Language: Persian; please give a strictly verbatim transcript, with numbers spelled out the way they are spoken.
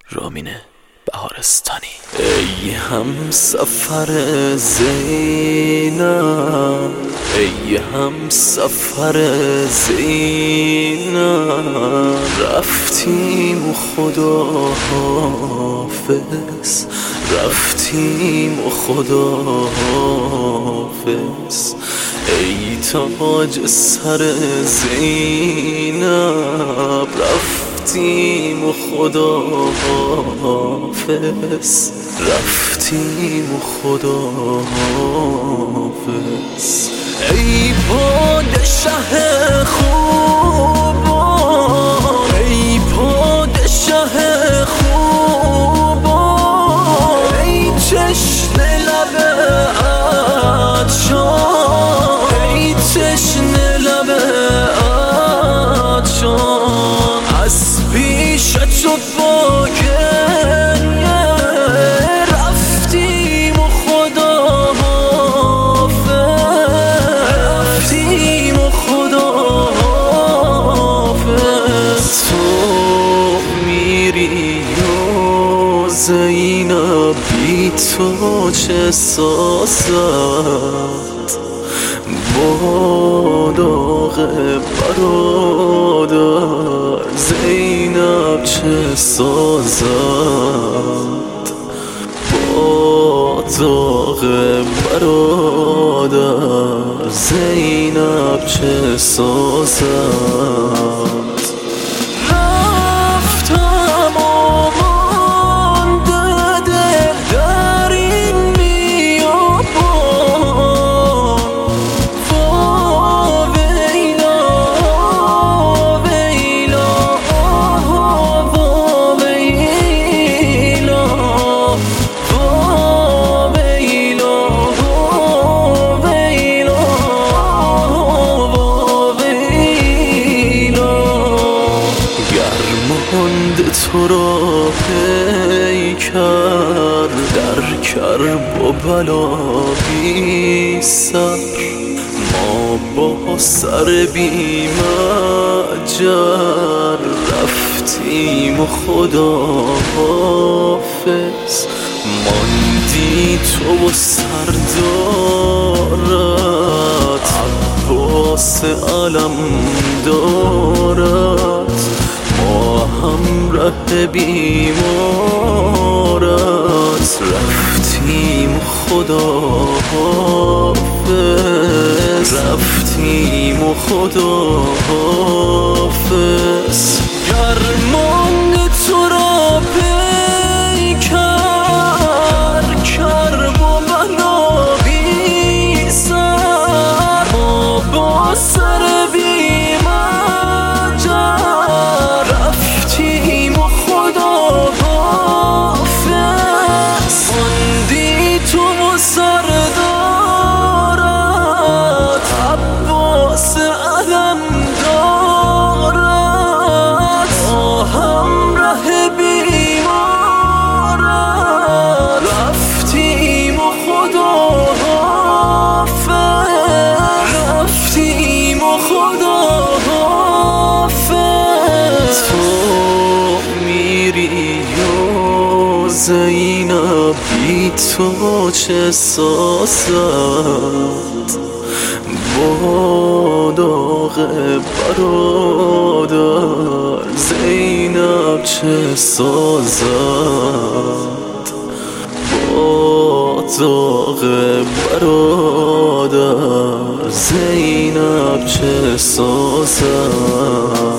رامین بهارستانی. ای هم سفر زینب، ای هم سفر زینب، رفتیم و خدا حافظ، رفتیم و خدا حافظ. ای تاج سر زینب، رفتیم و خدا حافظ، رفتیم و خدا حافظ. ای پادشه خوبان، ای پادشه خوبان، ای چشم لب عطشان، ای چشم لب عطشان، از پیش تو با گریه رفتیم و خدا حافظ، رفتیم و خدا حافظ. تو میری و زینب بی تو چه سازد، با داغ برادر زینب چه سازد، با داغ برادر زینب چه سازد. تو را پیکر در کرب و بلا بی سر، ما با سر بی مأجر رفتیم و خدا حافظ. ماندی تو و سردارت، عباس علم دارد، ما همراه بیمارت رفتیم خدا حافظ، رفتیم و خدا حافظ. گرمان تو را پیکر کرب و بلا بی سر، ما با سر بی زینب بی تو چه سازد، با داغ برادر زینب چه سازد، با داغ برادر زینب چه سازد.